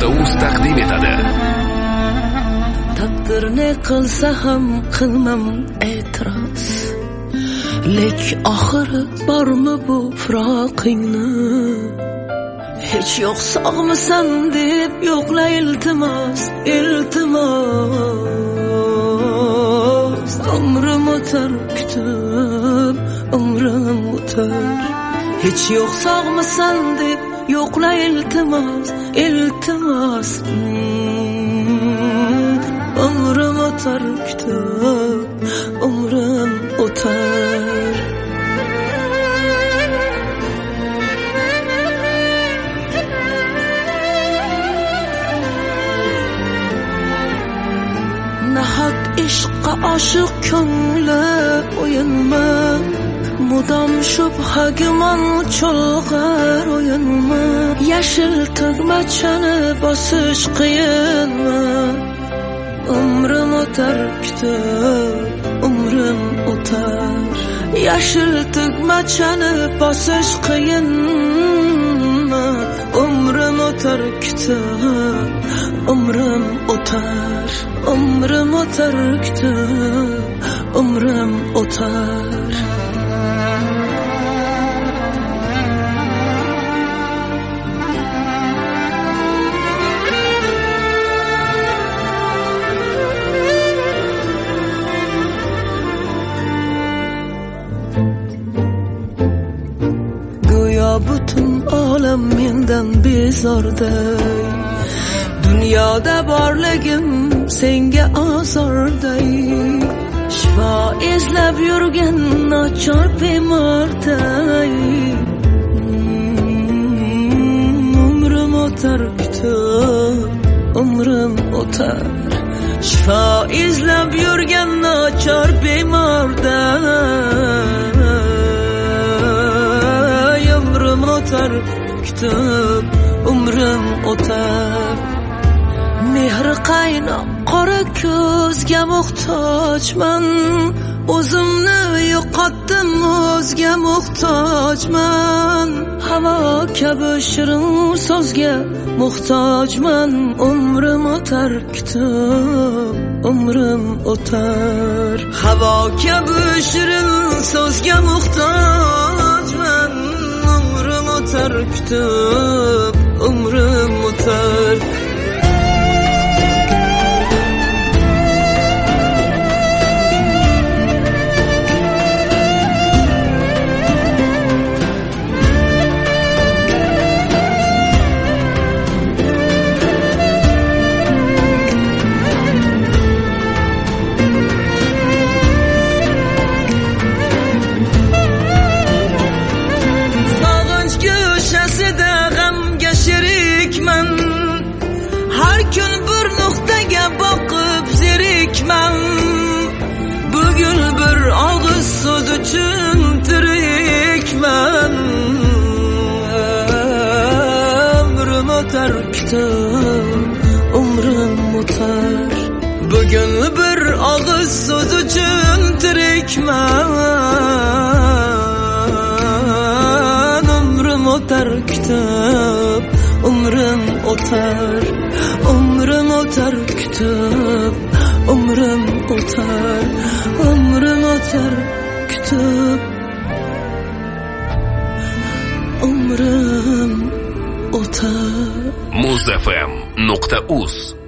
Muzaffarmusiqa.uz taqdim etadi. Taqdir ne qilsa ham qilmam e'tiroz, lek oxiri bormi bu firoqingni? Hech yo'q sog'misan deb yo'qla iltimos, iltimos. Umrim o'tar kutib, umrim o'tar. Hech yo'q sog'misan deb yo'qla iltimos, iltimos. Umrim o'tar kutib, umrim o'tar. Nahaq ishqqa oshiq ko'ngli o'yinma, mudom shubhagimon cho'lg'ar o'yinma. Yashil tugmachani bosish qiyinmi? Umrim o'tar kutib, umrim o'tar. Yashil tugmachani bosish qiyinmi? Umrim o'tar kutib, umrim o'tar. Umrim o'tar kutib, umrim o'tar. Go'yo butun olam mendan bezorday, dunyoda borligim senga ozorday. Shifo izlab yurgan nochor bemorday. Umrim o'tar kutib, umrim o'tar. Shifo izlab yurgan nochor bemorday. Umrim o'tar kutib, umrim o'tar. Mehri qaynoq qora ko'zga muhtojman, o'zimni yo'qotdim, o'zga muhtojman. Havo kabi shirin so'zga muhtojman. Umrim o'tar kutib, umrim o'tar. Havo kabi shirin so'zga muhtojman. Umrim o'tar kutib, umrim o'tar. Har kun bir nuqtaga boqib zerikman. Bugun bir og'iz so'z uchun tirikman. Umrim o'tar kutib, umrim o'tar. Bugun bir og'iz so'z uchun tirikman. Umrim o'tar kutib, umrim o'tar. Umrim o'tar kutib, umrim o'tar. Umrim o'tar kutib, umrim o'tar. Muzaffarmusiqa.uz